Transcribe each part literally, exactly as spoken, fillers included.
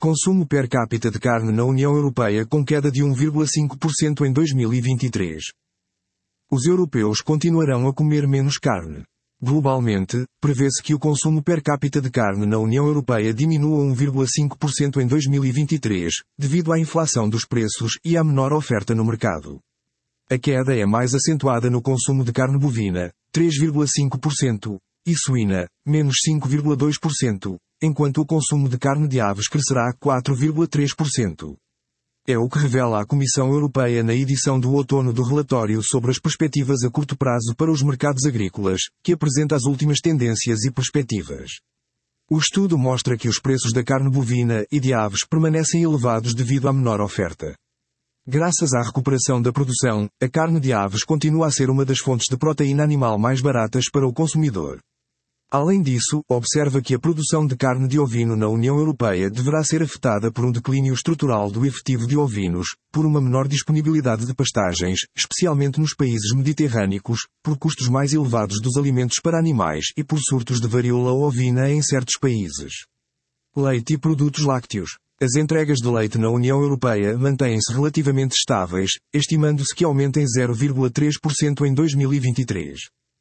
Consumo per capita de carne na União Europeia com queda de um vírgula cinco por cento em dois mil e vinte e três. Os europeus continuarão a comer menos carne. Globalmente, prevê-se que o consumo per capita de carne na União Europeia diminua um vírgula cinco por cento em dois mil e vinte e três, devido à inflação dos preços e à menor oferta no mercado. A queda é mais acentuada no consumo de carne bovina, três vírgula cinco por cento, e suína, menos cinco vírgula dois por cento, enquanto o consumo de carne de aves crescerá quatro vírgula três por cento. É o que revela a Comissão Europeia na edição do outono do relatório sobre as perspectivas a curto prazo para os mercados agrícolas, que apresenta as últimas tendências e perspectivas. O estudo mostra que os preços da carne bovina e de aves permanecem elevados devido à menor oferta. Graças à recuperação da produção, a carne de aves continua a ser uma das fontes de proteína animal mais baratas para o consumidor. Além disso, observa que a produção de carne de ovino na União Europeia deverá ser afetada por um declínio estrutural do efetivo de ovinos, por uma menor disponibilidade de pastagens, especialmente nos países mediterrâneos, por custos mais elevados dos alimentos para animais e por surtos de varíola ovina em certos países. Leite e produtos lácteos. As entregas de leite na União Europeia mantêm-se relativamente estáveis, estimando-se que aumentem zero vírgula três por cento em dois mil e vinte e três.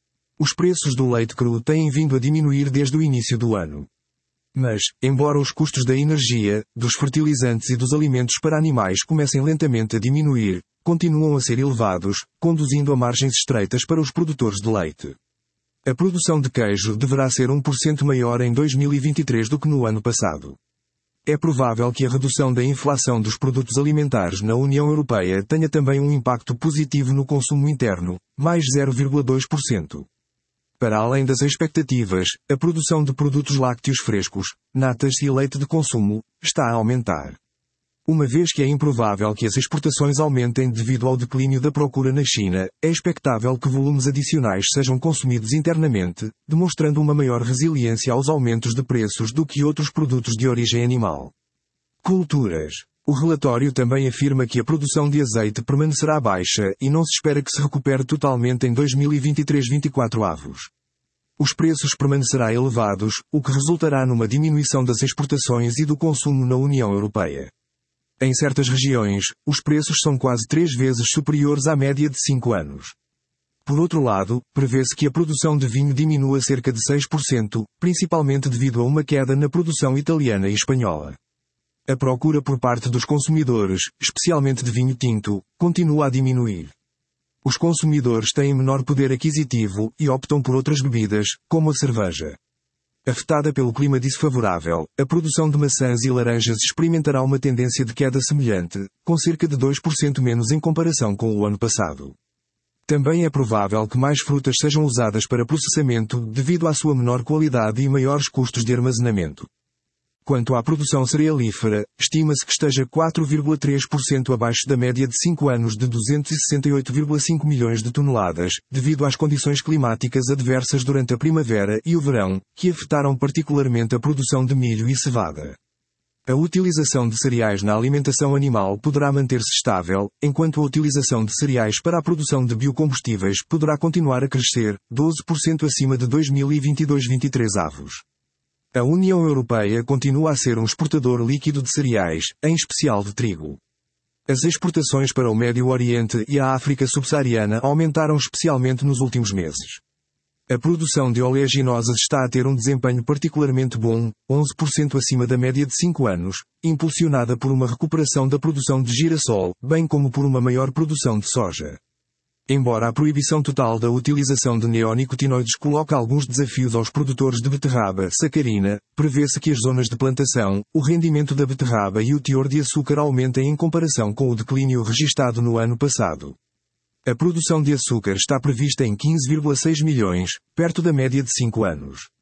Os preços do leite cru têm vindo a diminuir desde o início do ano. Mas, embora os custos da energia, dos fertilizantes e dos alimentos para animais comecem lentamente a diminuir, continuam a ser elevados, conduzindo a margens estreitas para os produtores de leite. A produção de queijo deverá ser um por cento maior em dois mil e vinte e três do que no ano passado. É provável que a redução da inflação dos produtos alimentares na União Europeia tenha também um impacto positivo no consumo interno, mais zero vírgula dois por cento. Para além das expectativas, a produção de produtos lácteos frescos, natas e leite de consumo, está a aumentar. Uma vez que é improvável que as exportações aumentem devido ao declínio da procura na China, é expectável que volumes adicionais sejam consumidos internamente, demonstrando uma maior resiliência aos aumentos de preços do que outros produtos de origem animal. Culturas. O relatório também afirma que a produção de azeite permanecerá baixa e não se espera que se recupere totalmente em dois mil e vinte e três vinte e quatro avos. Os preços permanecerá elevados, o que resultará numa diminuição das exportações e do consumo na União Europeia. Em certas regiões, os preços são quase três vezes superiores à média de cinco anos. Por outro lado, prevê-se que a produção de vinho diminua cerca de seis por cento, principalmente devido a uma queda na produção italiana e espanhola. A procura por parte dos consumidores, especialmente de vinho tinto, continua a diminuir. Os consumidores têm menor poder aquisitivo e optam por outras bebidas, como a cerveja. Afetada pelo clima desfavorável, a produção de maçãs e laranjas experimentará uma tendência de queda semelhante, com cerca de dois por cento menos em comparação com o ano passado. Também é provável que mais frutas sejam usadas para processamento devido à sua menor qualidade e maiores custos de armazenamento. Quanto à produção cerealífera, estima-se que esteja quatro vírgula três por cento abaixo da média de cinco anos de duzentos e sessenta e oito vírgula cinco milhões de toneladas, devido às condições climáticas adversas durante a primavera e o verão, que afetaram particularmente a produção de milho e cevada. A utilização de cereais na alimentação animal poderá manter-se estável, enquanto a utilização de cereais para a produção de biocombustíveis poderá continuar a crescer, doze por cento acima de dois mil e vinte e dois vinte e três avos. A União Europeia continua a ser um exportador líquido de cereais, em especial de trigo. As exportações para o Médio Oriente e a África subsaariana aumentaram especialmente nos últimos meses. A produção de oleaginosas está a ter um desempenho particularmente bom, onze por cento acima da média de cinco anos, impulsionada por uma recuperação da produção de girassol, bem como por uma maior produção de soja. Embora a proibição total da utilização de neonicotinoides coloque alguns desafios aos produtores de beterraba sacarina, prevê-se que as zonas de plantação, o rendimento da beterraba e o teor de açúcar aumentem em comparação com o declínio registado no ano passado. A produção de açúcar está prevista em quinze vírgula seis milhões, perto da média de cinco anos.